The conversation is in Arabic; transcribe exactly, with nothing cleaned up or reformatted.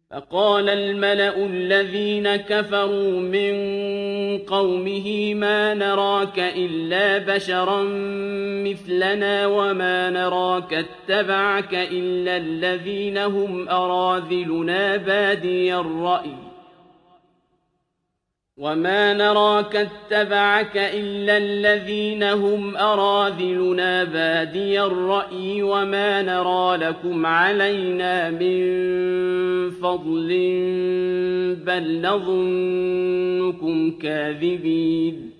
فقال الملأ الذين كفروا من قومه ما نراك إلا بشرا مثلنا وما نراك اتبعك إلا الذين هم أراذلنا بادي الرأي وما نراك اتبعك إلا الذين هم أراذلنا بادي الرأي وما نرى لكم علينا من فضل بل نظنكم كاذبين